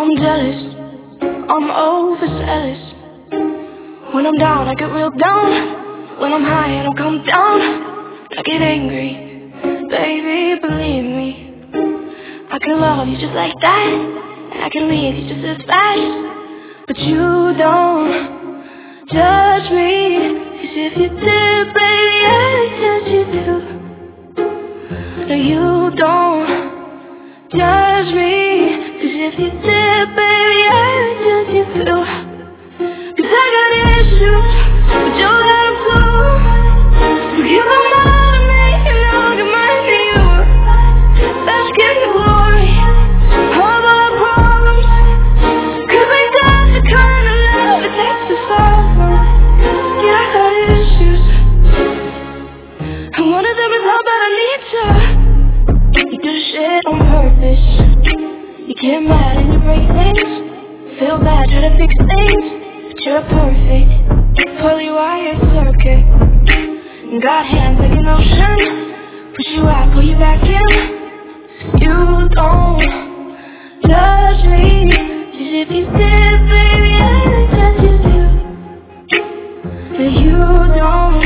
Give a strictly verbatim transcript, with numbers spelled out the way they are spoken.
I'm jealous, I'm overzealous. When I'm down, I get real down. When I'm high, I don't come down. I get angry, baby, believe me. I can love you just like that, and I can leave you just as fast. But you don't judge me, 'cause if you did, baby, I'd judge you too. No, you don't judge me, 'cause if you did, baby, I'd judge you too. 'Cause I got issues, but you got them too. You got mine to me, and I'll get mine to you. Let's get the glory of our problems, 'cause we got the kind of love it takes to solve them. Yeah, I got issues, and one of them is how bad I need you. You do shit on purpose. You get mad and you break things. Feel bad, try to fix things, but you're perfect. Fully wired circuit. Got hands like an ocean. Push you out, pull you back in. You don't judge me, 'cause if you did, baby, I'd judge you too. But you don't